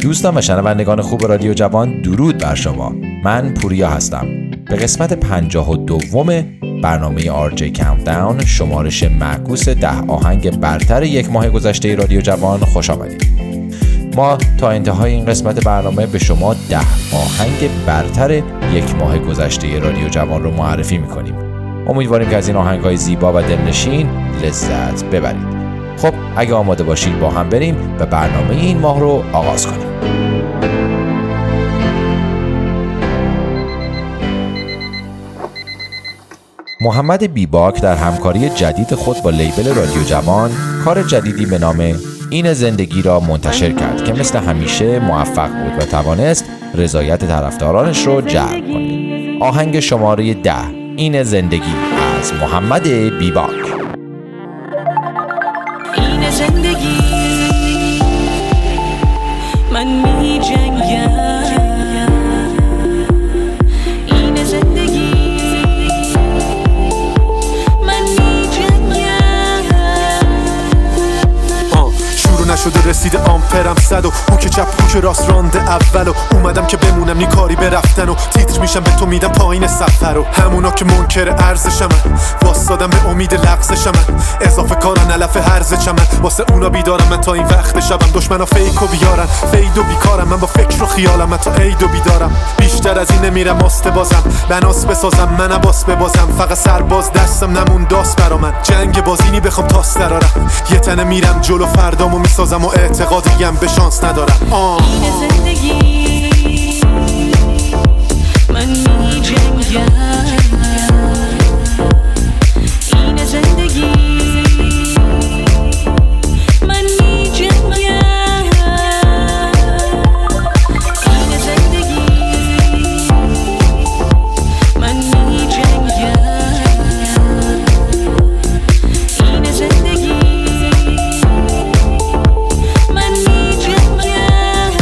دوستان و شنوندگان خوب رادیو جوان، درود بر شما. من پوریا هستم. به قسمت 52 برنامه RJ Countdown، شمارش معکوس 10 آهنگ برتر یک ماه گذشته رادیو جوان، خوش آمدید. ما تا انتهای این قسمت برنامه به شما 10 آهنگ برتر یک ماه گذشته رادیو جوان رو معرفی میکنیم. امیدواریم که از این آهنگ‌های زیبا و دلنشین لذت ببرید. خب اگه آماده باشید با هم بریم و برنامه این ماه رو آغاز کنیم. محمد بیباک در همکاری جدید خود با لیبل رادیو جوان کار جدیدی به نام این زندگی را منتشر کرد که مثل همیشه موفق بود و توانست رضایت طرفدارانش رو جلب کنه. آهنگ شماره 10 این زندگی از محمد بیباک. این زندگی من می جنگم، این زندگی من می جنگم. شروع نشده رسیده آمپرم 100 و هوک چپ هوک راست رانده اول و اومدم که بمونم نی کاری برفتن و تیتر میشم به تو میدم پایین سفر و همونا که منکر ارزشم واسادم به امید لغزشم اضافه کارن علف هرز چمن واسه اونا بیدارم من تا این وقت شبم دشمنا فیکو بیارن فید و بیکارم من با فکر و خیالم من تا عید و بیدارم بیشتر از این نمیرم ماست بازم بناس بسازم من عباس ببازم فقط سرباز دستم نمون داست برا من جنگ بازینی بخوام تاس درارم یه تنه میرم جلو فردامو میسازم و اعتقادیم به شانس ندارم. این زندگی من می جنگم، این زندگی من می جنگم، این زندگی من می جنگم، این زندگی من می جنگم.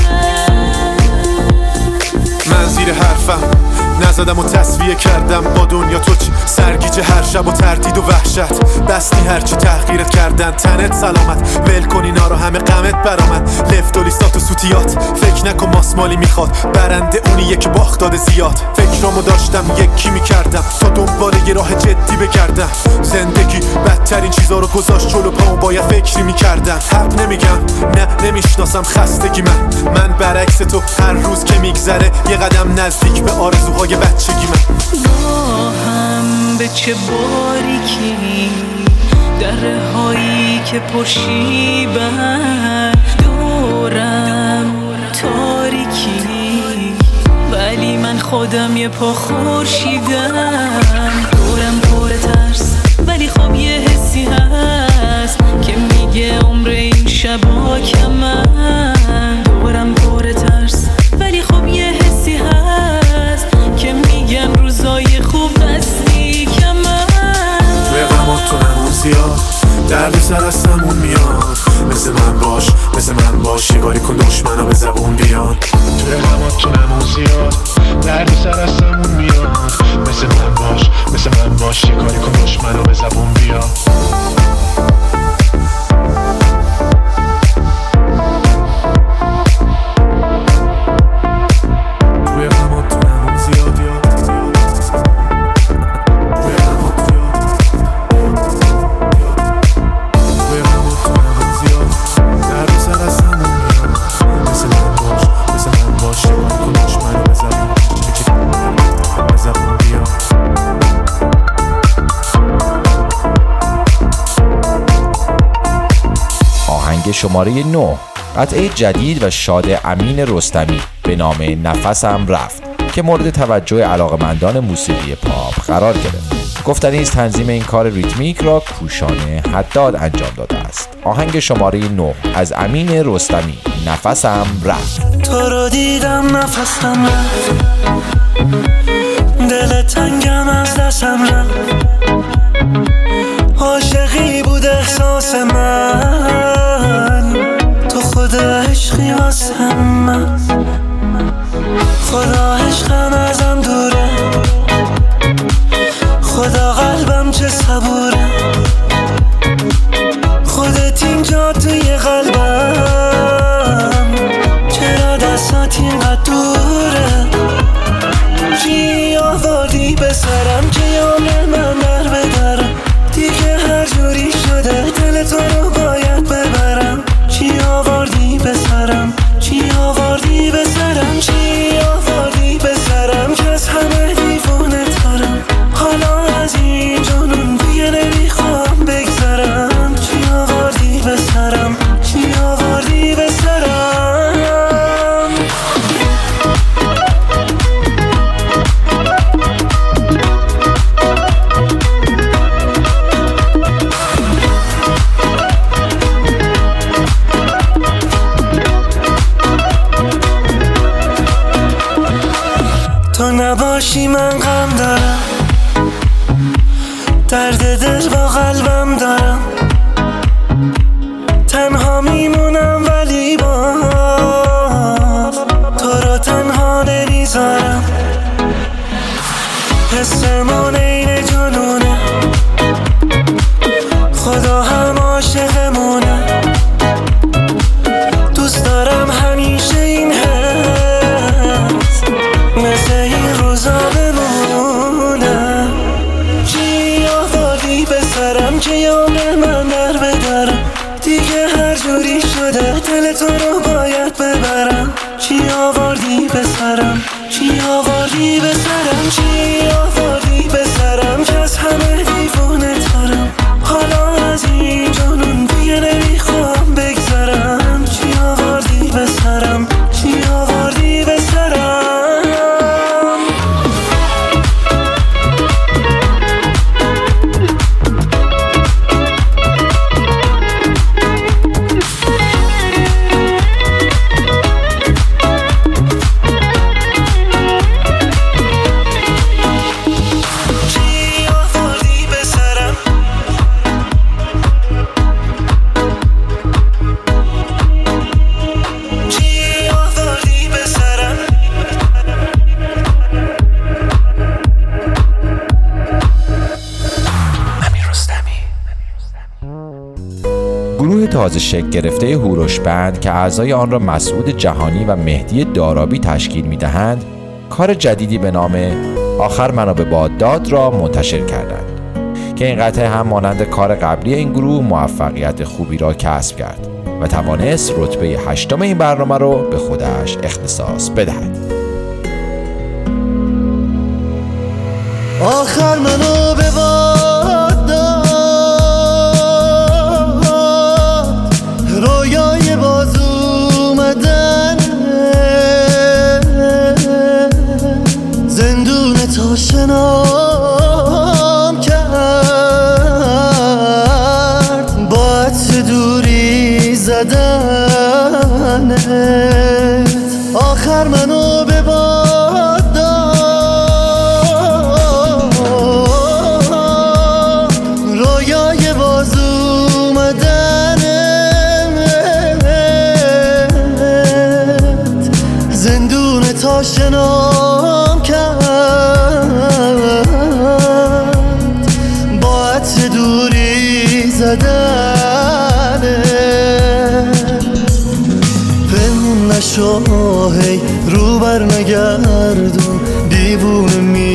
من زیر حرفم نزدم و تصفیه کردم با دنیا تو چی سرگیجه هر شب و تردید و وحشت بستی هرچی تحقیرت کردن تنت سلامت ول کن اینا رو همه غمت برامد لفت و لیستات و سوتیات فکر نکن ماسمالی میخواد برنده اونیه که باخت داده زیاد فکرامو داشتم یکی میکردم تا دنباله یه راه جدی بگردم زندگی بدترین چیزا رو گذاشت جلو پامو باید فکری میکردم حق نمیگم نه نمیشناسم خستگی من برعکس تو هر روز که میگذره یه قدم نزدیک به آرزوهای بچگی من گاهم به چه باریکی دره هایی که پرشیبن دورم تاریکی ولی من خودم یه پا خورشیدم دورم پر ترس ولی خب یه حسی هست که میگه عمر این شبا کمن دورم پر ترس ولی خب یه حسی هست که میگن روزای خوب دستی کمن رقمات تو نمون زیاد درد سر از سمون میاد مثل من باش یه کاری کن دشمنا به زبون بیان رقمات تو نمون زیاد درد سر از سمون میاد مثل من باش یه کاری کن دشمنا به زبون بیان شماره 9 قطعه جدید و شاد امین رستمی به نام نفسم رفت که مورد توجه علاقه‌مندان موسیقی پاپ قرار گرفت. گفتنی است تنظیم این کار ریتمیک را کوشان حداد انجام داده است. آهنگ شماره 9 از امین رستمی نفسم رفت. تو رو دیدم نفسم رفت دل تنگم از دستم رفت عاشقی بود احساس من تو خود عشقی واسه من خدا عشقم ازم دوره خدا قلبم چه صبوره خودت اینجا توی قلبم چرا قیامت اینقدر دوره. چی آوردی به سرم که عمر من در بدرم، دیگه هر جوری شده دل تو رو باید ببرم. چی آوردی به سرم، چی آوردی به سرم، چی آوردی به سرم که از همه دیوونه ترم. حالا از این جنون دیگه نمیخوام بگذرم. چی آوردی به سرم، چی آوردی به سرم. تو نباشی من غم دارم، درد دل با قلبم دارم. تنها میمونم ولی باز تو رو تنها نمیذارم. حسمون این جنونه، خدا هم عاشقمونه. دوست دارم همیشه این حس مثل این روزا بمونه. چی آوردی به سرم که عمر من در بدرم، دیگه هر جوری شده دل تو رو باید ببرم. چی آوردی به سرم، چی آوردی به سرم، چی آوردی به سرم که از همه دیوونه ترم. حالا از این جنون دیگه نمیخوام بگذرم. چی آوردی به سرم، چی آوردی به سرم. گروه تازه شکل گرفته هوروش بند که اعضای آن را مسعود جهانی و مهدی دارابی تشکیل می‌دهند، کار جدیدی به نام آخر منو به باد داد را منتشر کردند که این قطعه هم مانند کار قبلی این گروه موفقیت خوبی را کسب کرد و توانست رتبه 8 این برنامه را به خودش اختصاص بدهد. آخر منو به باد داد، رویای باز اومدن، زندون تاشنام کرد، با عطر دوری زدنت. آخر منو به باد داد، رویای باز اومدنت، زندون تاشنام کرد، با عطر دوری زدنت. پنهون نشو هی رو بر نگردون، دیوونه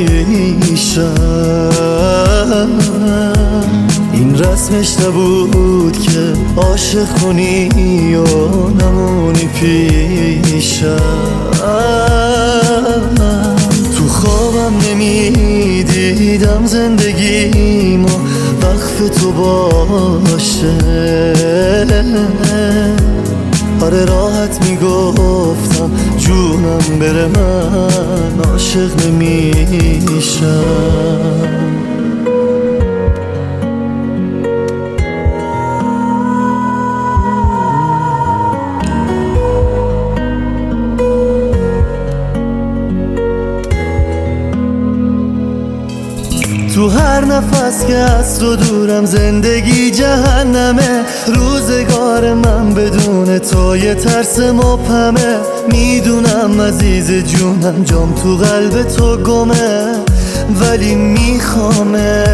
میشم. این رسمش نبود که عاشق کنی و نمونی پیشم. تو خوابم نمیدیدم زندگیمو وقف تو باشه. آره راحت میگفتم جونم بره من عاشق نمیشم. تو هر نفس که از تو دورم زندگی جهنمه. روزگار من بدون تو یه ترس مبهمه. میدونم عزیز جونم جام تو قلب تو گمه، ولی میخوامه.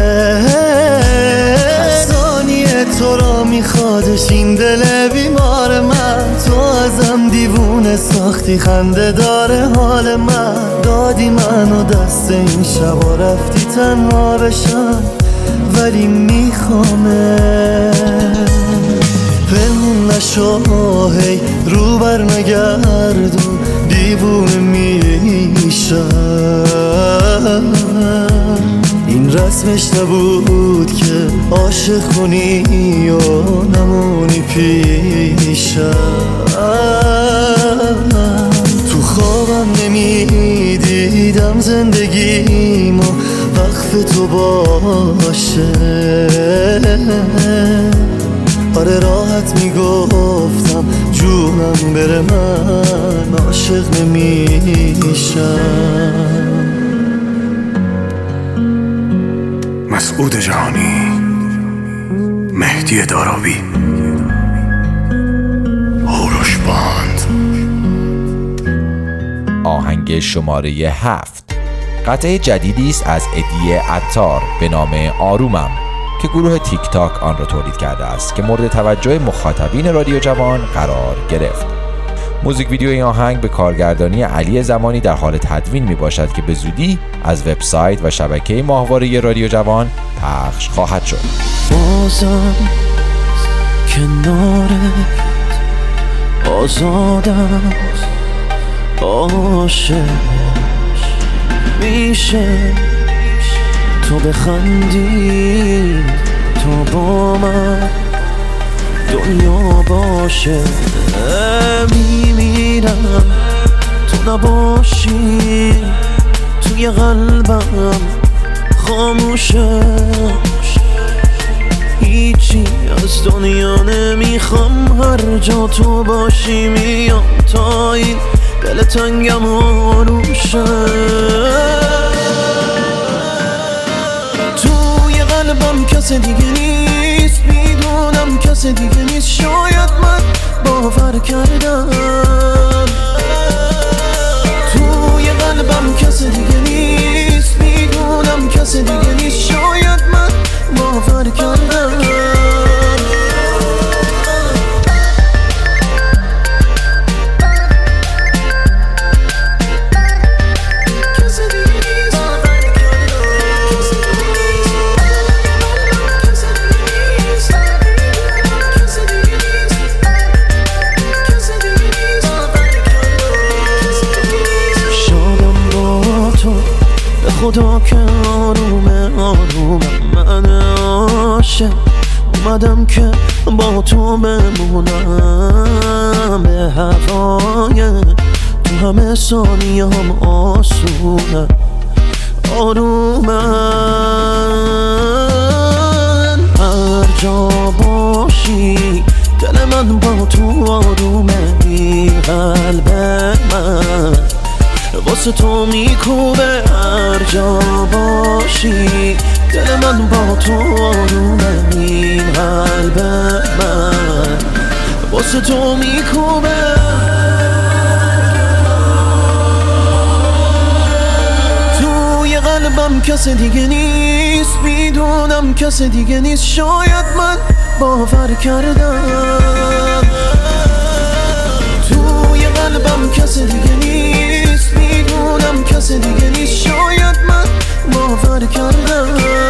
هر ثانیه تو را میخوادش این دل بیمار من. تو ازم دیوونه بهونه ساختی خنده داره حال من، دادی منو دست این شبا رفتی تنها بشم، ولی میخوامه پنهون نشو هی رو بر نگردون، دیوونه میشم. این رسمش نبود که عاشق کنی و نمونی پیشم، تو خوابم نمیدیدم زندگیمو وقف تو باشه، آره راحت میگفتم جونم بره من عاشق نمیشم. مسعود جهانی، مهدی دارابی، هوروش باند. آهنگ شماره 7 قطعه جدیدی است از ادی عطار به نام آرومم که گروه تیک تاک آن را تولید کرده است که مورد توجه مخاطبین رادیو جوان قرار گرفت. موزیک ویدیو این آهنگ به کارگردانی علی زمانی در حال تدوین می باشد که به زودی از وبسایت و شبکه ماهواره رادیو جوان پخش خواهد شد. بازم کنارت آزادم، عاشق میشه تو بخندی تو با من دنیا باشه، میمیرم تو نباشی، توی قلبم خاموشه، هیچی از دنیا نمیخوام، هر جا تو باشی میام تا این دل تنگم آروشه، توی قلبم کس دیگه نیست، میدونم کس دیگه نیست، شاید من باور کردم، توی قلبم کس دیگه نیست، میدونم کس دیگه نیست، شاید من باور کردم. خدا که آرومه من عاشق اومدم که با تو بمونم، به هوای تو همه ثانیه هم آسونه آرومن، هر جا باشی دل من با تو آرومه، این قلب من واسه تو میکوبه، هر جا باشی دل من با تو آرومه، این قلب من واسه تو میکوبه. توی قلبم کس دیگه نیست، میدونم کس دیگه نیست، شاید من باور کردم، توی قلبم کس دیگه نیست، میدونم کس دیگه نیست، شاید من باور کردم.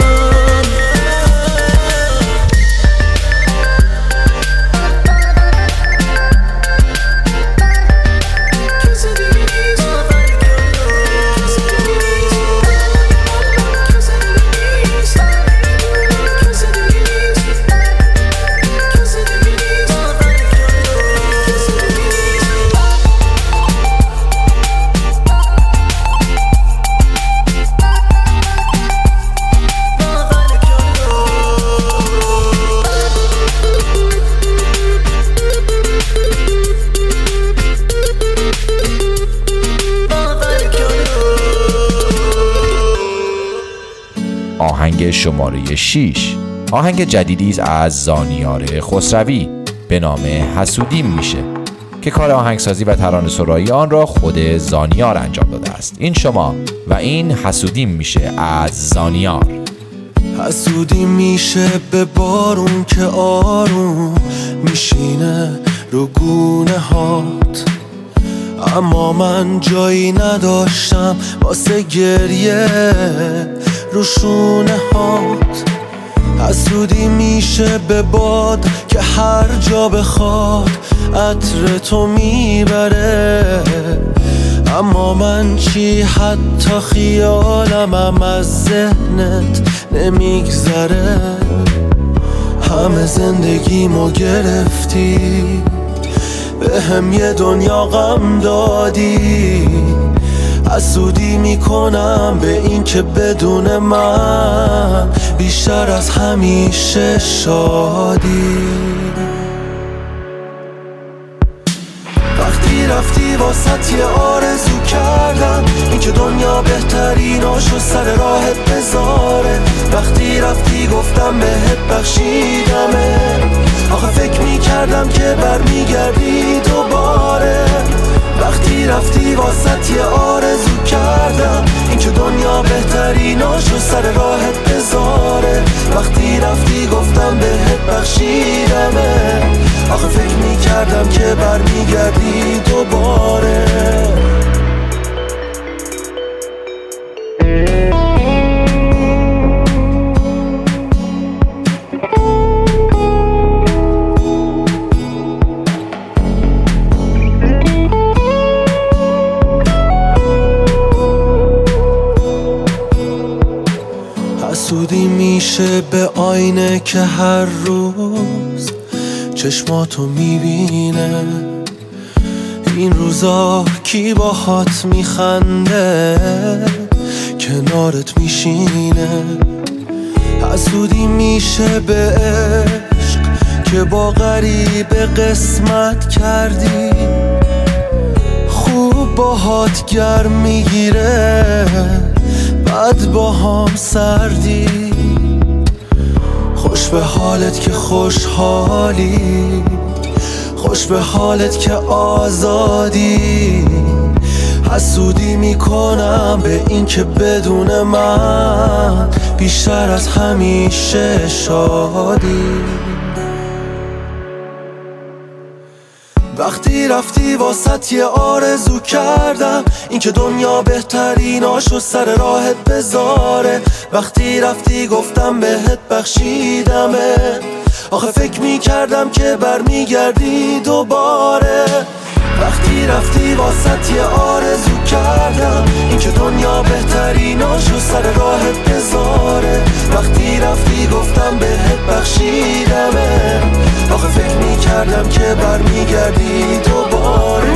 آهنگ شماره 6 آهنگ جدیدی است از زانیار خسروی به نام حسودیم میشه که کار آهنگسازی و ترانه‌سرایی آن را خود زانیار انجام داده است. این شما و این حسودیم میشه از زانیار. حسودی میشه به بارون که آروم میشینه رو گونه هات، اما من جایی نداشتم واسه گریه رو شونه هات. حسودی میشه به باد که هر جا بخواد عطر تو میبره، اما من چی؟ حتی خیالمم از ذهنت نمیگذره. همه زندگیمو گرفتی، به هم یه دنیا غم دادی. حسودی میکنم به این که بدون من بیشتر از همیشه شادی. وقتی رفتی واسط یه آرزو کردم، این که دنیا بهتریناشو سر راهت بذاره. وقتی رفتی گفتم بهت بخشیدمه، آخه فکر میکردم که برمیگردی دوباره. وقتی رفتی واسط یه آرزو کردم، این که دنیا بهتریناشو سر راهت بذاره. وقتی رفتی گفتم بهت بخشیدمه، آخه فکر میکردم که برمیگردی دوباره. حسودی میشه به آینه که هر روز چشماتو میبینه. این روزا کی باهات میخنده کنارت میشینه. حسودی میشه به عشق که با غریبه قسمت کردی، خوب باهات گرم میگیره بعد با هم سردی. خوش به حالت که خوشحالی، خوش به حالت که آزادی. حسودی میکنم به این که بدون من بیشتر از همیشه شادی. وقتی رفتی واسط یه آرزو کردم، این که دنیا بهتریناشو سر راهت بذاره. وقتی رفتی گفتم بهت بخشیدمه، آخه فکر میکردم که برمیگردی دوباره. وقتی رفتی واسط یه آرزو کردم، این که دنیا بهتریناشو سر راهت بذاره. وقتی رفتی گفتم بهت بخشیدمه، آخه فکر میکردم که برمیگردی دوباره.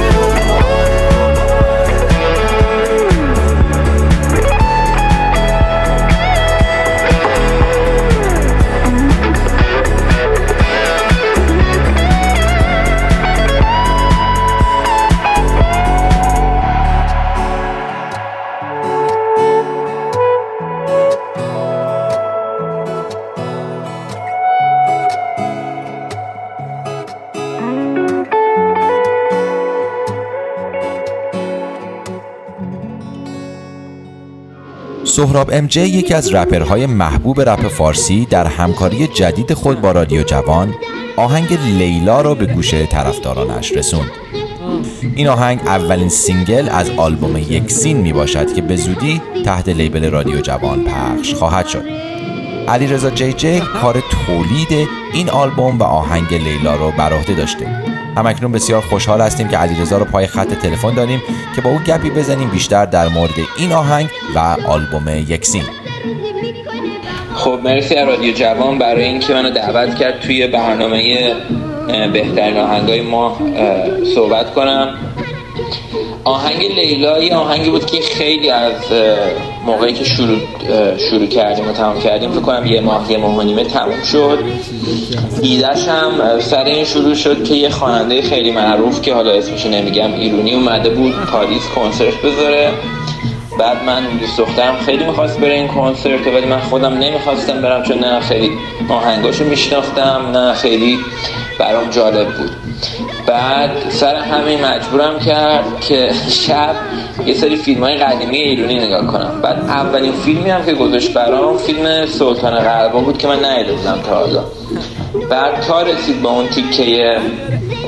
سهراب MJ یکی از رپرهای محبوب رپ فارسی در همکاری جدید خود با رادیو جوان آهنگ لیلا را به گوش طرفدارانش رسوند. این آهنگ اولین سینگل از آلبوم یک سین می باشد که به زودی تحت لیبل رادیو جوان پخش خواهد شد. علیرضا جی کار تولید این آلبوم و آهنگ لیلا رو بر عهده داشته. همکنون بسیار خوشحال هستیم که علیرضا رو پای خط تلفن داریم که با او گپی بزنیم بیشتر در مورد این آهنگ و آلبوم یک سین. خب مرسی از رادیو جوان برای اینکه منو دعوت کرد توی برنامه بهترین آهنگای ما صحبت کنم. آهنگ لیلا یه آهنگی بود که خیلی از موقعی که شروع کردیم و تمام کردیم فکر کنم یه ماه و نیمه تموم شد. ایده‌ش هم سر این شروع شد که یه خواننده خیلی معروف که حالا اسمش نمیگم ایرانی اومده بود پاریس کنسرت بذاره. بعد من دوست دخترم خیلی می‌خواست بره این کنسرت ولی من خودم نمی‌خواستم برم چون نه خیلی آهنگاشو میشناختم نه خیلی برام جالب بود. بعد سر همین مجبورم کرد که شب یه سری فیلم‌های قدیمی ایرانی نگاه کنم. بعد اولین فیلمی هم که گذاشت برام فیلم سلطان قلبا بود که من ندیده بودم تا حالا. بعد تا رسید به اون تیکه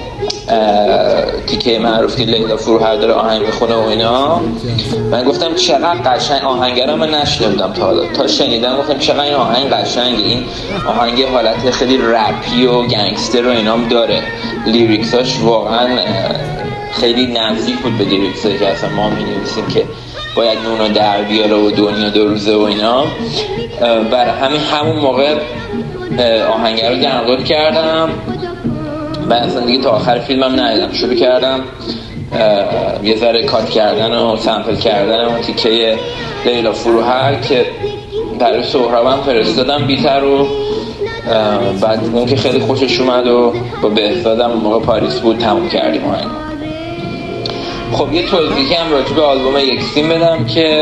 تیکه معروف که لیلا فروهر داره آهنگ میخونه و اینا، من گفتم چقدر قشنگ آهنگ رو من نشنیدم تا حالا، تا شنیدم گفتم چقدر این آهنگ قشنگه. این آهنگ حالت خیلی رپی و گنگستر و اینام داره، لیریکساش واقعا خیلی نزدیک بود به لیریکسایی که اصلا ما می‌نویسیم که باید نونو در بیاره و دنیا دو روزه و اینا. برای همون موقع آهنگ رو دانلود کردم و اصلا دیگه تا آخر فیلمم ندیدم. شروع کردم یه ذره کات کردن و سمپل کردن اون تیکه لیلا فروهر که برای سهرابم فرستادم بیتر و بعد اون که خیلی خوشش اومد و با بهزادم اون موقع پاریس بود تموم کردیم آهنگ. خب یه توضیحی هم راجع به آلبوم یکسین بدم که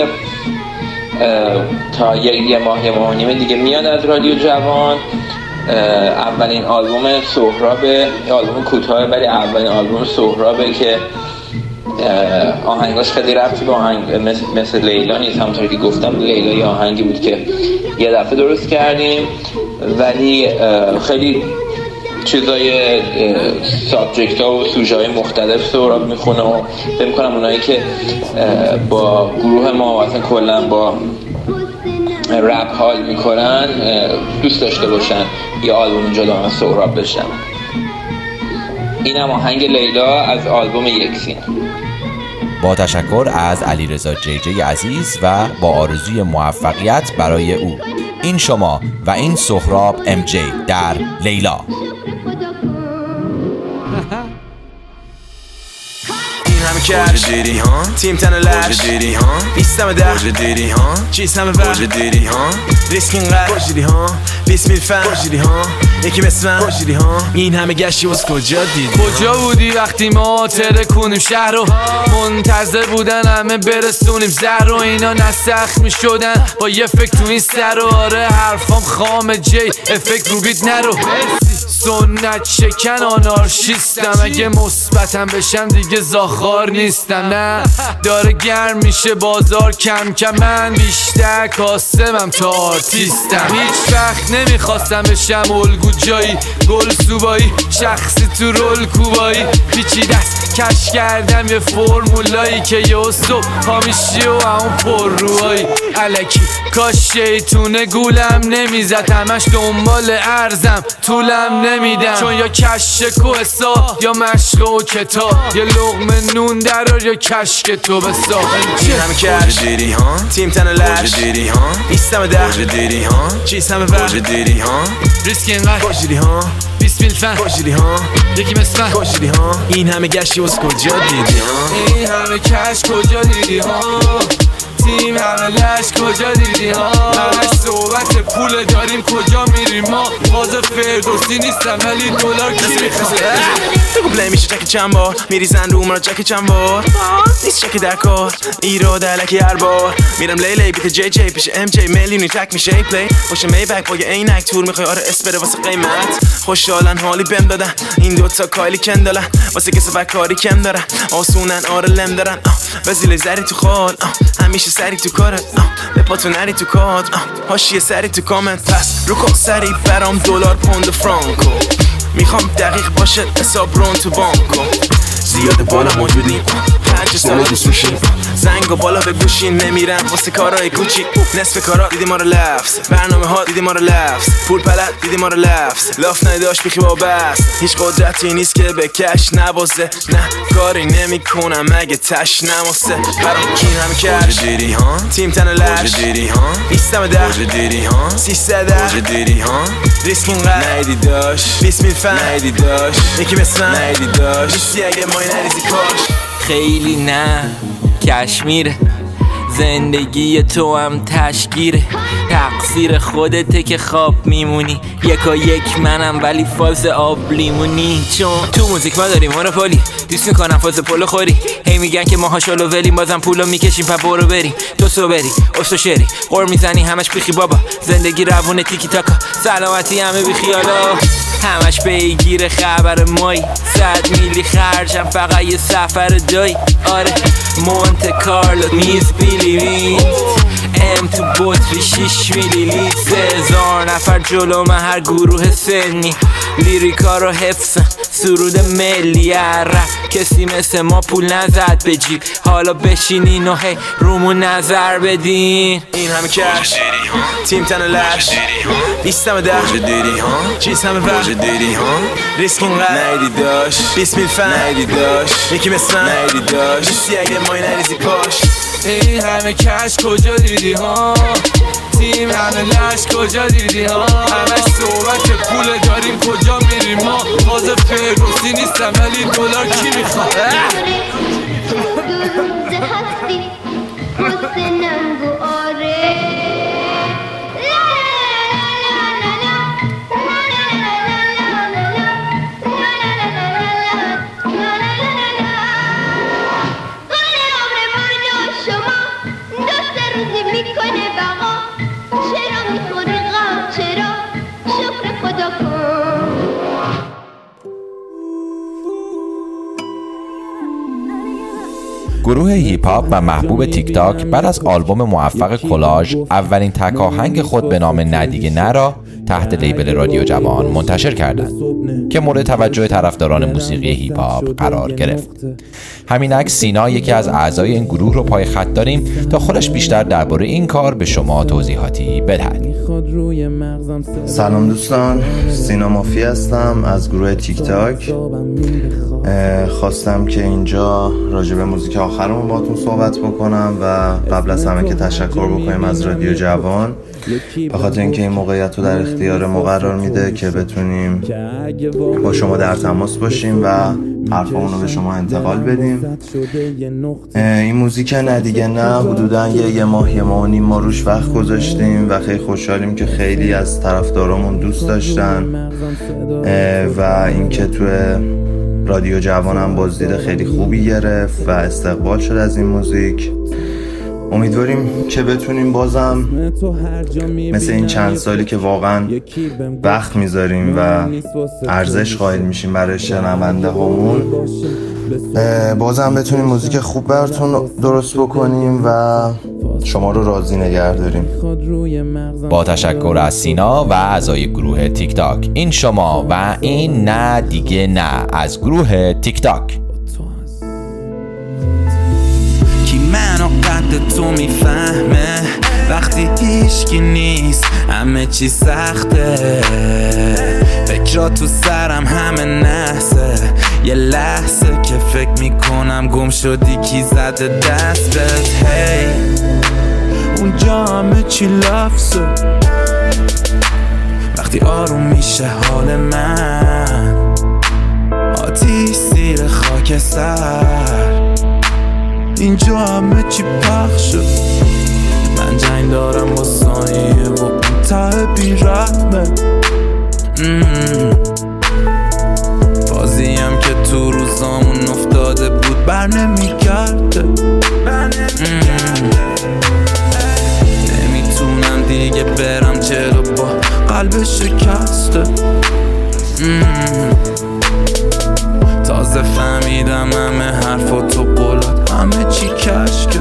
تا یه ماه و نیم دیگه میاد از رادیو جوان. اولین آلبوم سهرابه، آلبوم کوتاه ولی اولین آلبوم سهرابه که آهنگاش خیلی ربطی به آهنگ مثل لیلا نیست. همونطور که گفتم لیلا یه آهنگی بود که یه دفعه درست کردیم ولی خیلی چیزای سابجکت ها و سوژه های مختلف سهراب میخونه و فکر میکنم اونایی که با گروه ما و اصلا کلا با رپ حال میکنن دوست داشته باشن یه آلبوم جدا از سهراب بشن. اینم آهنگ لیلا از آلبوم یکسین. با تشکر از علیرضا جی عزیز و با آرزوی موفقیت برای او. این شما و این سهراب ام جی در لیلا. همه کش دیدی ها تیم تن لش دیدی ها بیستم ده دیدی ها چیز همه ور دیدی ها ریسک اینقدر دیدی ها 20 میل فن دیدی ها یکی مثل من دیدی ها این همه گشتی واسه کجا دیدی کجا بودی وقتی ما ترکونیم شهر رو منتظر بودن همه برسونیم زهر رو اینا نسخ می شدن با یه فکر تو این سر و آره حرفام خام جی افکت رو بیت نرو سنت شکن آنارشیستم اگه مثبتم بشم دیگه زاخار نیستم نه داره گرم میشه بازار کم کم من بیشتر کاسمم تا آرتیستم هیچ وقت نمیخواستم بشم الگو جایی گل سوبایی شخصی تو رول کوبایی پیچیده است کش کردم یه فرمولایی که یه صبح پامیشی و همون پر روهایی الکی کاش شیطونه گولم نمیزد همش دنبال ارزم طولم نمیدم چون یا کشک و حساب یا مشق و کتاب یه لقمه نون درار یا کشک تو بسا این همه کش دیدی ها تیم تن لش دیدی ها بیستم ده دیدی ها چیز همه ور دیدی ها ریسک اینقدر دیدی ها 20 میل فن دیدی ها یکی مثل من دیدی ها این همه گشتی واسه کجا دیدی ها این همه کش کجا دیدی ها تیم همه لش کجا دیدی ها همه صحبت پول داریم کجا میریم ما باز فردوسی نیستم ولی دلار کی میخواد بگو پلی میشه چک چند بار میریزن رو مرا چک چند بار نیست چک در کار ایراد علکی هر بار میرم لیلی بیت جی جی پیش ام جی میلیونی تک میشه ای پلی باشه می بک با یه عینک تور میخوای آره اس بره واسه قیمت خوشحالن حالی بهم دادن این دوتا کایلی کندالن واسه کسی کاری کم دارن آسونن آره لم دارن وزیل زری تو خال همیشه سری تو کارت به پاتو نری تو کادر هاشیه سری تو کامنت پس رو کن سری برام دلار پوند فرانکو میخوام دقیق باشه حساب رون تو بانکو زیاده بالا موجودی هرچه سالا دوست میشیم زنگ و بالا به گوشین نمیرم واسه کارهای کوچیک نصف کارا دیدی ما رو لفظ برنامه ها دیدی ما رو لفظ پول پلد دیدی ما رو لفظ لاف نداشت بیخی با بس هیچ قدرتی نیست که به کش نبازه نه کاری نمی کنم اگه تش نماسه برام این همه کش دیدی ها تیم تن لش دیدی ها بیستم ده دیدی ها 300 دیدی ها ریسک اینقدر ندیدی داشت 20 میل فن ندیدی داشت یکی مثل من ندیدی داشت نیستی اگه مای نریزی کاش خیلی نه کشمیره زندگی تو هم تشگیره تقصیر خودته که خواب میمونی یکا یک منم ولی فاز آب لیمونی چون تو موزیک ما داریم مونوپولی دیست میکنم فاز پولو خوری هی میگن که ماها شلو ولیم بازم پولو میکشیم پا برو بریم تو سو بری افتو شری قور میزنی همش بیخی بابا زندگی روونه تیکی تاکا سلامتی همه بیخیالا همش بگیر خبر مایی 100 میلی خرجم فقط یه سفر دایی آره مونت کارلو میز بیلیوین ام تو بطری 6 میلی لیتر 3000 نفر جلو من هر گروه سنی لیریکا رو حفظ سرود ملی رپ کسی مثل ما پول نزد به جیب حالا بشینین و هی رومون نظر بدین این همه کش تیم تن لش نیستم در چیز همه وقت ریسک اینقدر نیدی داشت 20 میل فن نیدی داشت یکی مثل من نیدی داشت نیستی اگه مای نریزی پاش این همه کش کجا دیدی ها تیم همه لش کجا دیدی ها همش صحبت پول داریم کجا میریم ما باز فرگوسی نیستم ولی دلار کی میخواد گروه هیپ هاپ و محبوب تیک تاک بعد از آلبوم موفق کلاژ اولین تک آهنگ خود به نام نه دیگه نه را تحت لیبل رادیو جوان منتشر کردند که مورد توجه طرفداران موسیقی هیپ هاپ قرار گرفت. همینک سینا یکی از اعضای این گروه رو پای خط داریم تا خودش بیشتر درباره این کار به شما توضیحاتی بدهد. سلام دوستان، سینا مافی هستم از گروه تیک تاک. خواستم که اینجا راجع به موزیک آخرمون باهاتون صحبت بکنم و قبل از همه که تشکر بکنیم از رادیو جوان به خاطر اینکه این موقعیت رو در اختیار ما قرار میده که بتونیم با شما در تماس باشیم و حرفمون رو به شما انتقال بدیم. این موزیک نه دیگه نه حدوداً یه ماه و نیم ما روش وقت گذاشتیم و خیلی خوشحالیم که خیلی از طرفدارامون دوست داشتن و اینکه توی رادیو جوانم بازدید خیلی خوبی گرفت و استقبال شد از این موزیک. امیدواریم که بتونیم بازم مثل این چند سالی که واقعا وقت میذاریم و ارزش قائل میشیم برای شنونده هامون بازم بتونیم موزیک خوب براتون درست بکنیم و شما رو راضی نگه داریم. با تشکر از سینا و اعضای گروه تیک تاک. این شما و این نه دیگه نه از گروه تیک تاک. منو قد تو میفهمه وقتی هیچکی نیست همه چی سخته فکرها تو سرم همه نحسه یه لحظه که فکر میکنم گم شدی کی زده دستت هی اونجا همه چی لفظه وقتی آروم میشه حال من آتیش زیر خاکستر اینجا همه چی پخش شد من جنگ دارم با ثانیه و اون ته بی‌رحمه بازیم که تو روزامون افتاده بود بر نمیگرده نمیتونم دیگه برم جلو با قلب شکسته تازه فهمیدم همه حرف و تو قولات همه چی کشکه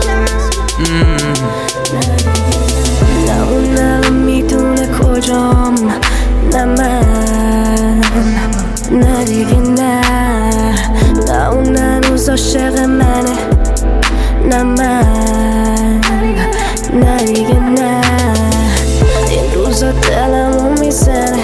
نه اون میدونه کجام نه من نه دیگه نه اون هنوز عاشق منه نه من نه دیگه نه این روزا دلمو میزنه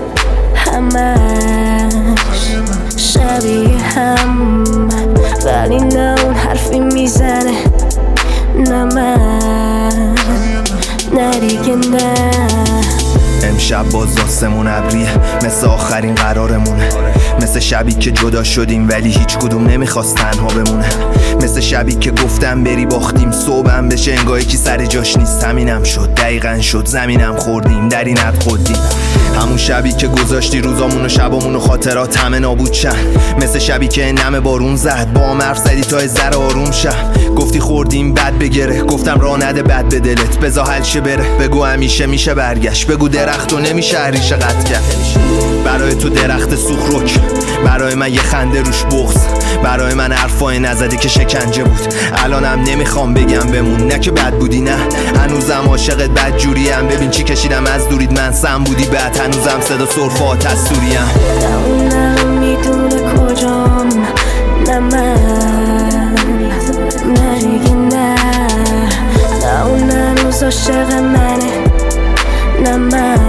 همش شبیه هم ولی نه اون حرفی میزنه نه من نه دیگه نه امشب باز آسمون ابریه مثل آخرین قرارمونه مثل شبی که جدا شدیم ولی هیچ کدوم نمیخواست تنها بمونه مثل شبی که گفتم بری باختیم صبحم بشه انگاه کی سر جاش نیست همینم شد دقیقاً شد زمینم خوردیم در این حد خودیم همون شبی که گذاشتی روزامون و شبامون و خاطرات همه نابود شن مثل شبی که نم بارون زد با هم حرف زدی تا ذره آروم شم گفتی خوردیم بد بگره گفتم راه نده بد به دلت بذار حل شه بره بگو همیشه میشه برگشت بگو درخت و نمیشه ریشه قطع کرد برای تو درخت سوخ رک برای من یه خنده روش بغض برای من حرفای نزدی که شکنجه بود. الانم نمیخوام بگم بمون، نه که بد بودی نه، هنوزم عاشقت بدجوریم. ببین چی کشیدم از دورید، من سم بودی بعد هنوزم صدا سرفه آتش‌سوریم. نه میدونه کجام، نه من، نه دیگه نه، نه اون هنوز عاشق منه، نه من،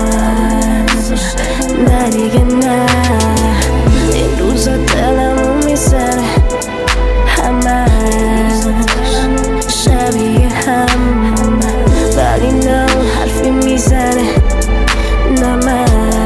نه دیگه نه. این روزا دلمو میزنه همش شبیه هم، ولی نه اون حرفی میزنه، نه من،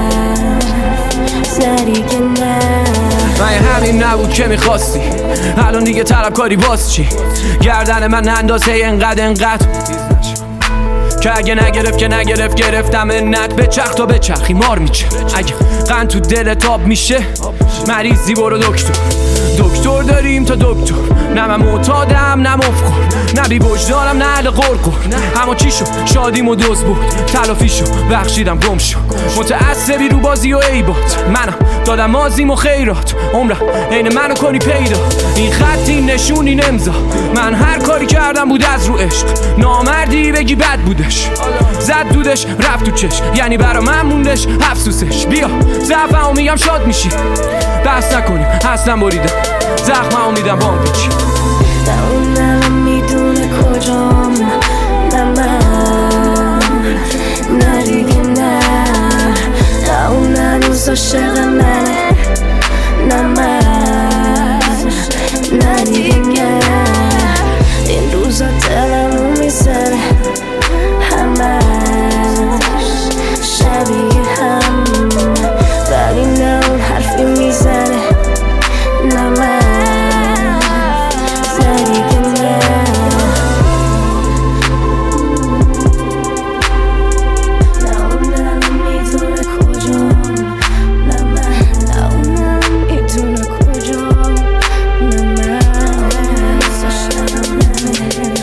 نه دیگه نه. من همین نبود که میخواستی، الان دیگه طلبکاری باز چی؟ گردن من اندازه انقدر که اگه نگرفت که نگرفت، گرفتم انت بچخ تا بچخی مار میچه. اگه قند تو دلت آب میشه مریضی برو دکتر داریم تا دکتر. نه من معتادم نه مفخور، نه بی وجدانم نه اهل قرقر. اما چی شد شادیم و دوز بود، تلافی شد بخشیدم گم شد. متعصبی رو بازی و عیبات، منم دادم مازیم و خیرات. عمرم عین منو کنی پیدا، این خط این نشون این امضا. من هر کاری کردم بود از رو عشق، نامردی بگی بد بودش، زد دودش رفت تو چش، یعنی برا من موندش افسوسش. بیا ضعفمو میگم شاد میشی، بحث نکنیم اصلا بریدم زخممو میدم با هم پیچی. نه اون الان میدونه کجام، نه من، نه دیگه نه، نه اون هنوز عاشق منه، نه من، نه دیگه نه. این روزا دلمو میزنه همش شبیه هم، ولی نه اون حرفی میزنه، نه من، نه دیگه نه. نه اون الان میدونه کجام، نه من، نه اون الان میدونه کجام، نه من، عاشق منه،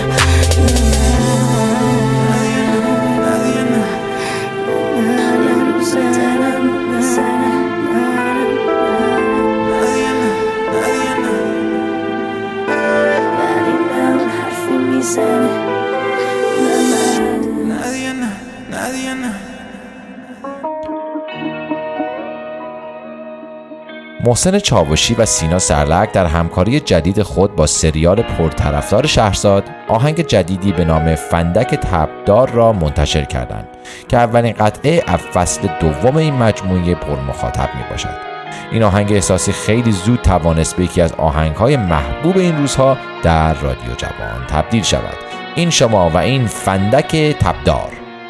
محسن چاوشی و سینا سرلک در همکاری جدید خود با سریال پرطرفدار شهرزاد آهنگ جدیدی به نام فندک تبدار را منتشر کردند که اولین قطعه فصل دوم این مجموعه پرمخاطب می باشد. این آهنگ احساسی خیلی زود توانست به یکی از آهنگ‌های محبوب این روزها در رادیو جوان تبدیل شود. این شما و این فندک تبدار.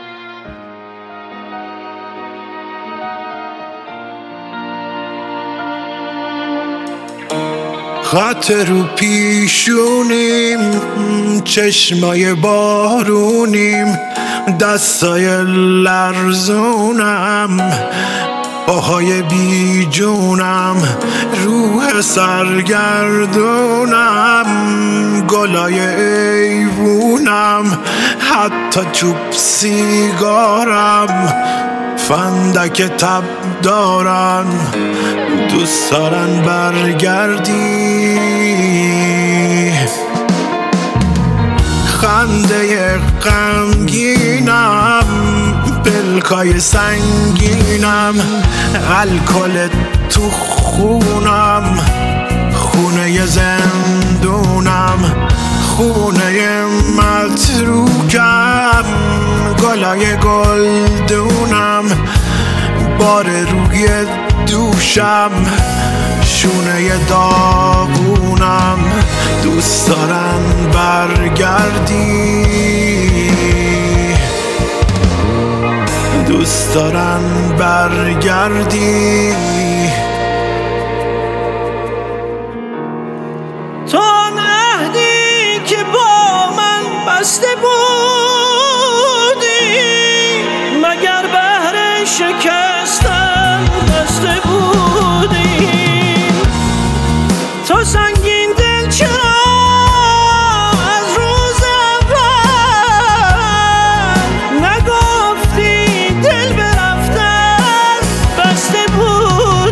خط رو پیشونیم، چشمای بارونیم، دستای لرزونم، پاهای بی جونم، روح سرگردونم، گلای ایوونم، حتی چوب سیگارم، فندک تب دارن، دوست دارن برگردی، خنده غمگینم، پلکای سنگینم، الکل تو خونم، خونه زندونم، خونه متروکم، گلای گلدونم، بار روی دوشم، شونه داغونم، دوست دارن برگردی، دوست دارن برگردی. تو عهدی که با من بسته بودی، مگر بهر شکستن بسته بودی؟ تو سنگین دل چرا از روز اول نگفتی؟ دل به رفتن بسته بودی.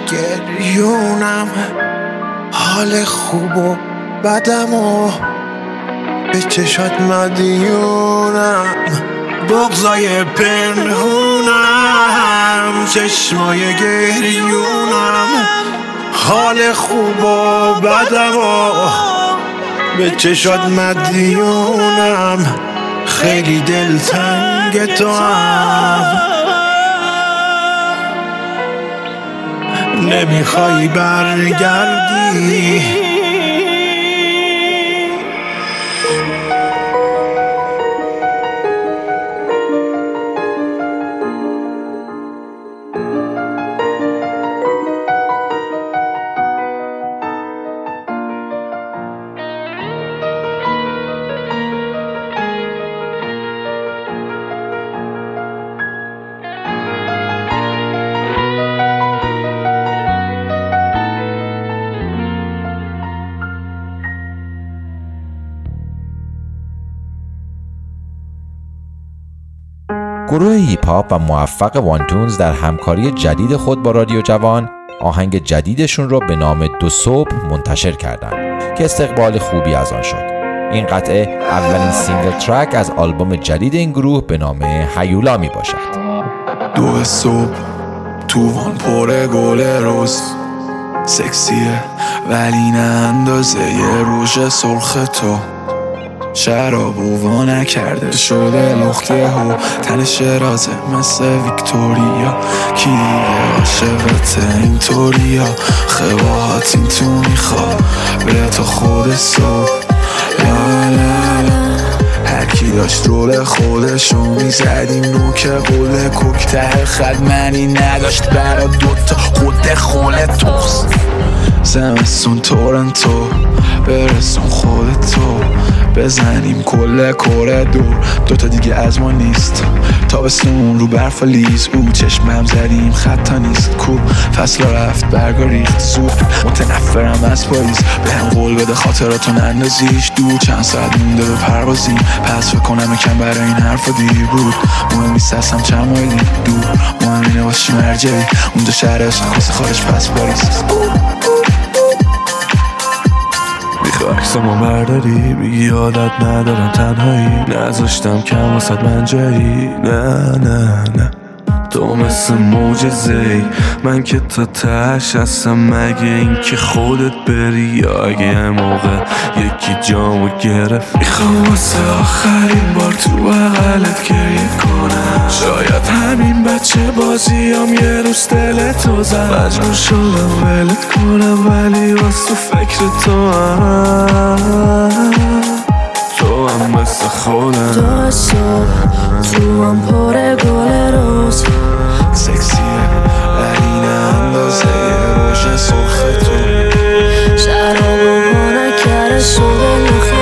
گریونم، حال خوب و بدم و به چشات مدیونم، بغضای پنهونم، چشمای گریونم، حال خوب و بدم و به چشات مدیونم، خیلی دلتنگ تو هم، نمیخوای برگردی. گروه هیپ هاپ و موفق وانتونز در همکاری جدید خود با رادیو جوان آهنگ جدیدشون رو به نام دو صبح منتشر کردند که استقبال خوبی از آن شد. این قطعه اولین سینگل ترک از آلبوم جدید این گروه به نام هیولا می باشد. دو صبح توان پر گل روز، سکسیه ولی نه اندازه یه روژ سرخ تو، شرابو وا نکرده شده لخته هو، تن شرازه مثل ویکتوریا، کی دیگه عاشقته اینطوریا، خواهات این تو میخواد بره تا خود صبح، لا لا لا هرکی داشت رول خودشو میزدیم نوک قول کوکته خد منی نداشت برا دوتا خود خوله توست، زمستون تورنتو برسون خودتو، بزنیم کل کره دور دوتا دیگه از ما نیست، تابستون رو برف و لیز، او چشمم زدیم خطا نیست، کو فصل رفت برگا ریخت زود، متنفرم از پاییز، به هم قول بده خاطراتو نندازیش دور، چند ساعت مونده به پروازیم، پس فکر کنم یکم برای این حرفا دیر بود، مهم نیست هستم چند مایلی دور، مهم اینه واسه مرجعی اونجا شهر عشق خواسته خارج پس پاریس، عکسمو برداری میگی عادت ندارم تنهایی، نذاشتم کم واسد من جایی، نه نه نه تو مثل معجزه‌ای، من که تا تهش هستم، مگه این که خودت بری یا اگه یه موقع یکی جامو گرفت، میخوام واسه آخرین بار تو بغلت گریه کنم، شاید همین بچه بازیام یه روز دلتو زد، مجبور شدم ولت کنم ولی واسه فکر تو هم مثل خودم، دو صبح تو هم پر گل روز، سکسیه ولی نه اندازه یه روژ سرخ تو، شرابو وا نکرده شده لخته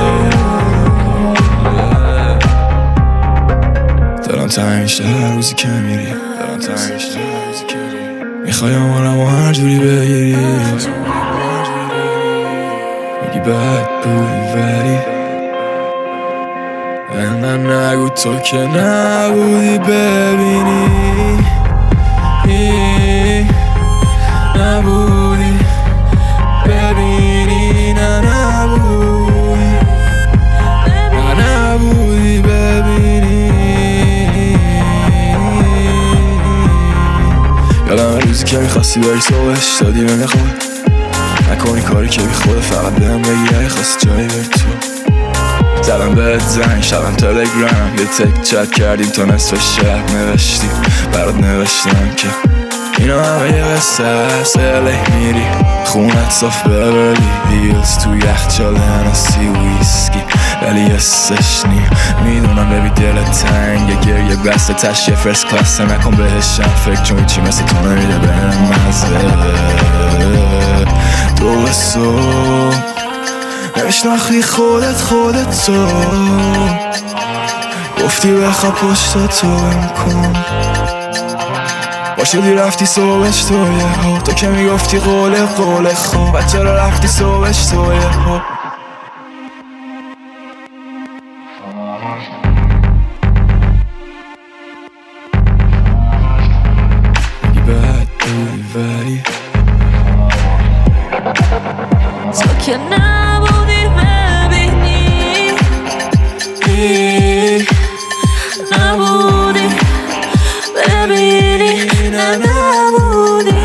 دارم تنگ میشه هر روزی که میری، دارم تنگ میشه هر روزی که میری، میخوای آمارمو هر جوری بگیری، میگی بد بودی ولی من نگو تو که نبودی، ببینی نبودی، ببینی نه نبودی، نه نبودی، ببینی یادم روزی که میخواستی بری صبحش دادی به نخود، نکنی کاری که بی خوده، فقط بهم بگی اگه خواستی جایی بری تو، زدم بهت زنگ شبم تلگرام، یه تک چت کردیم تا نصف شب، نوشتیم برات نوشتم که اینا همه یه قصه هست، الی میری خونت صاف ببری هیلز تو یخچال هنسی ویسکی، ولی حسش نیم میدونم ببی دلت تنگه، گریه بسته تش یه فرست کلاس، نکن بهشم فکر چون چی مثل تو نمیده بهم مزه، دو صبح نمیشناختی خودت تو، گفتی بخواب پشت تو بم کن، باشدی رفتی صبحش تو یه ها، تو که میگفتی قول خوب، بچه را رفتی صبحش تو یه ها، میگی بد بودی ولی که نبودی ببینی، نبودی ببینی، نه نبودی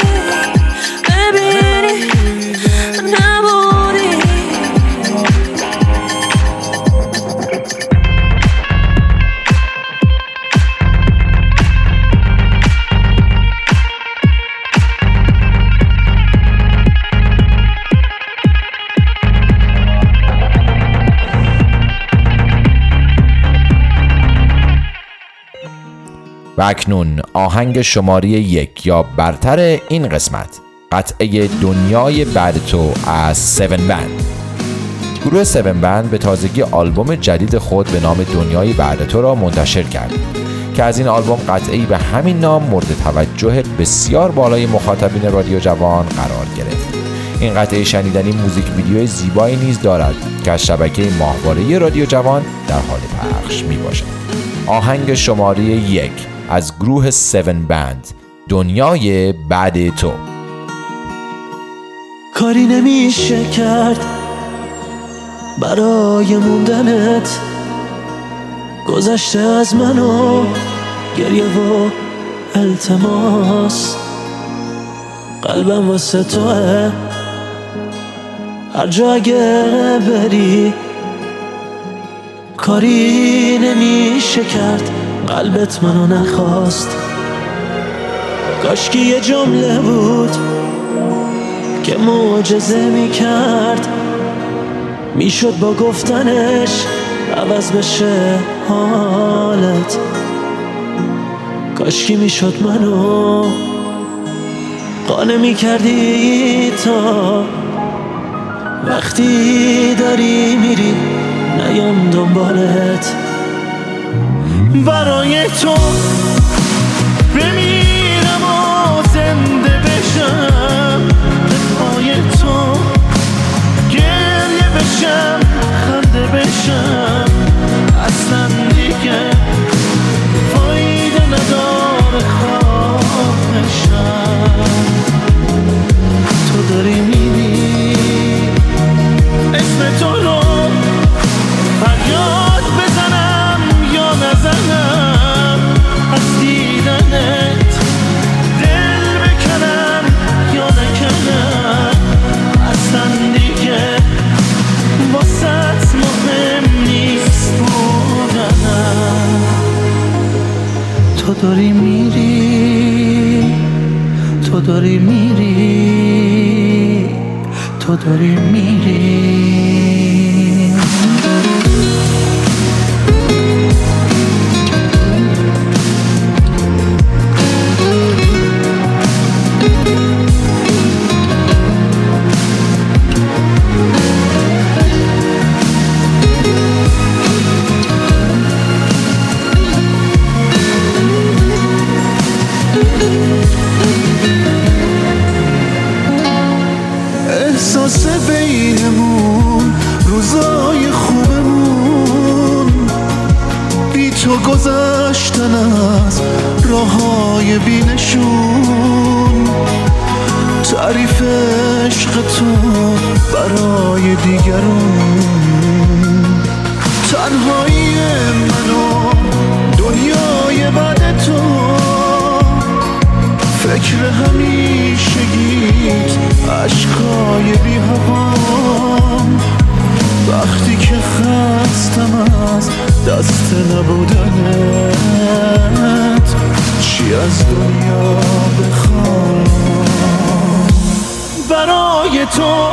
ببینی، نبودی. و اکنون آهنگ شماره 1 یا برتر این قسمت، قطعه دنیای بعد تو از 7 بند. گروه 7 بند به تازگی آلبوم جدید خود به نام دنیای بعد تو را منتشر کرد که از این آلبوم قطعه‌ای به همین نام مورد توجه بسیار بالای مخاطبین رادیو جوان قرار گرفت. این قطعه شنیدنی موزیک ویدیوی زیبایی نیز دارد که از شبکه ماهواره رادیو جوان در حال پخش می باشد. آهنگ شماره 1 از گروه 7 بند، دنیای بعد تو. کاری نمیشه کرد برای موندنت، گذشته از من و گریه و التماس، قلبم واسه توه هر جا اگه بری. کاری نمیشه کرد قلبت منو نخواست، کاشکی یه جمله بود که معجزه میکرد، میشد با گفتنش عوض بشه حالت. کاشکی میشد منو قانع میکردی تا وقتی داری میری نیام دنبالت. برای تو بمیرم و زنده بشم، به پای تو گریه بشم خنده بشم، اصلا دیگه فایده نداره خواهشم. تو داری میری اسم تو رو فریاد بزنم یا نزنم، از دیدنت دل بکنم یا نکنم، اصلا دیگه واسط مهم نیست بودنم. تو داری میری، تو داری میری، تو داری میری. احساس بینمون روزای خوبمون، بی تو گذشتن از راههای بینشون، تعریف عشق تو برای دیگرون، تنهایی منو دنیای بعد تو، فکر همیشگیت عشقای بی هوام، وقتی که خستم از دست نبودنت، چی از دنیا بخوام. برای تو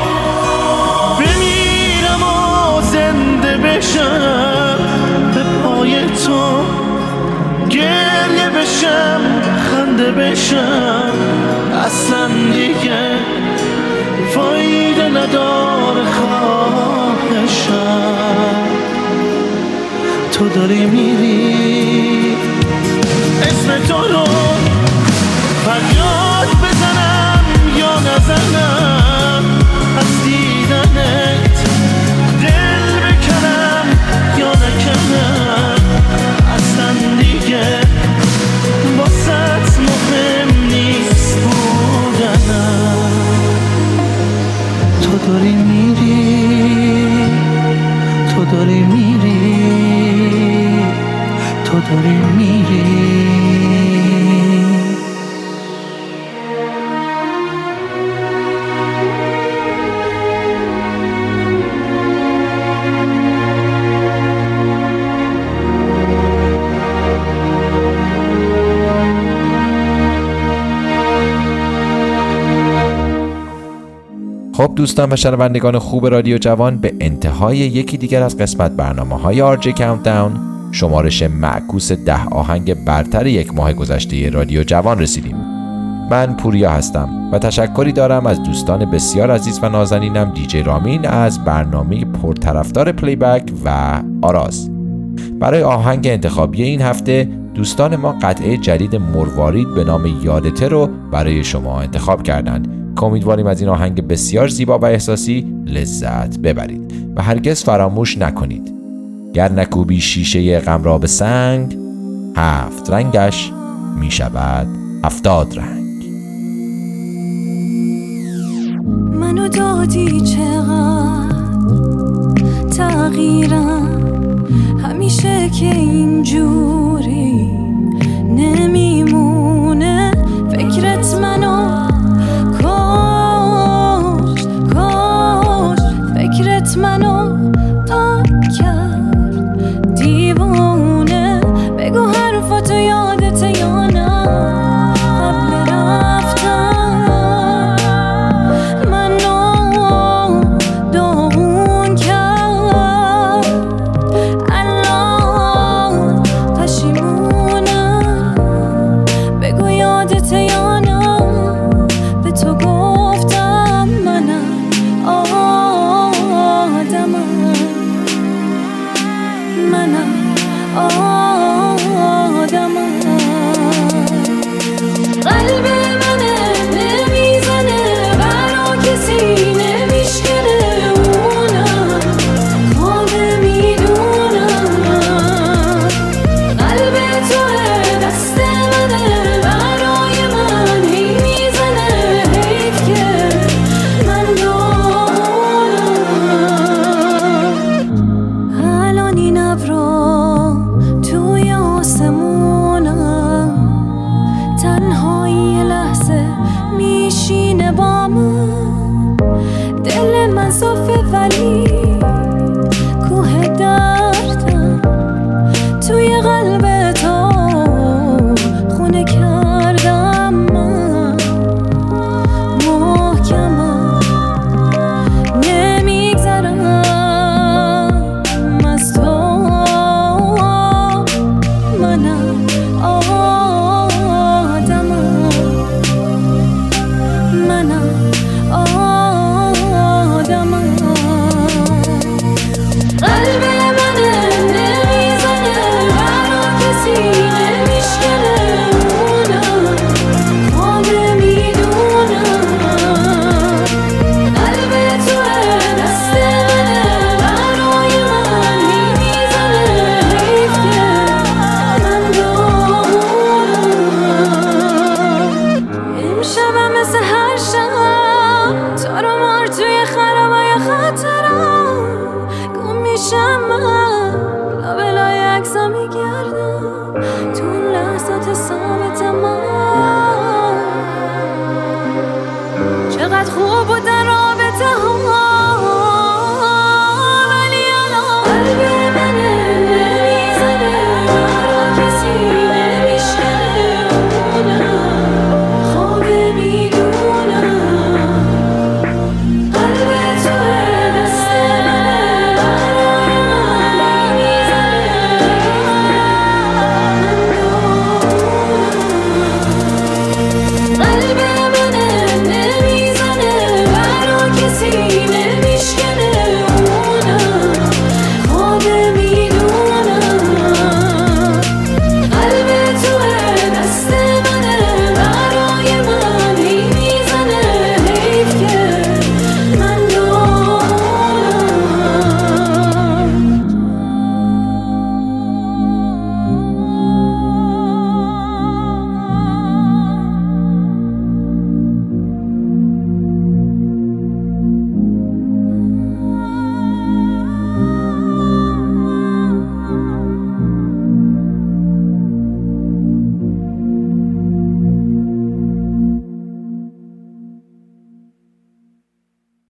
بمیرم و زنده بشم، به پای تو گریه بشم خنده بشم، اصلا دیگه فایده نداره خواهشم. تو داری میری اسم تو رو فریاد بزنم یا نزنم، از دیدنت دل بکنم یا نکنم، اصلا دیگه واسط مهم نیست بودنم. تو تو داری میری، تو داری میری، تو داری میری. خب دوستان و شنوندگان خوب رادیو جوان، به انتهای یکی دیگر از قسمت برنامه‌های RJ Countdown، شمارش معکوس 10 آهنگ برتر یک ماه گذشته رادیو جوان رسیدیم. من پوریا هستم و تشکری دارم از دوستان بسیار عزیز و نازنینم دیجی رامین از برنامه پرطرفدار پلی بک و آراز. برای آهنگ انتخابی این هفته دوستان ما قطعه جدید مروارید به نام یادته رو برای شما انتخاب کردند. امیدواریم از این آهنگ بسیار زیبا و احساسی لذت ببرید و هرگز فراموش نکنید گر نکوبی شیشه غم را به سنگ، 7 رنگش می شود 70 رنگ. منو دادی چقدر تغییرم، همیشه که اینجوری نمیمونه. فکرت منو منو پاک کرد دیوونه. بگو حرفاتو یادت یا نه، قبل رفتن منو داغون کرد. الان پشیمونم، بگو یادت یا نه، به تو گفتم منم قلب منه نمیزنه برا کسی نمیشکنه، اونم خوابه میدونم. قلب توه دست منه برای من هی میزنه، حیف که من دارم. الان این ابرا توی آسمونم، تنهایی لحظه میشینه با من. دل من صافه ولی کوه دردم، توی قلب تو خونه کردم من. محکمم نمیگذرم از تو، منم قلب منه نمیزنه برا کسی نمیشکنه، اونم خوابه میدونم. قلب توه دست منه برای من هی میزنه، حیف که من دارم. امشبم مثل هر شب تارو مار توی خرابای خاطرم گم میشم. من لابلای عکسا میگردم تو لحظات ثابتم. چقدر خوب بودن رابطه ها،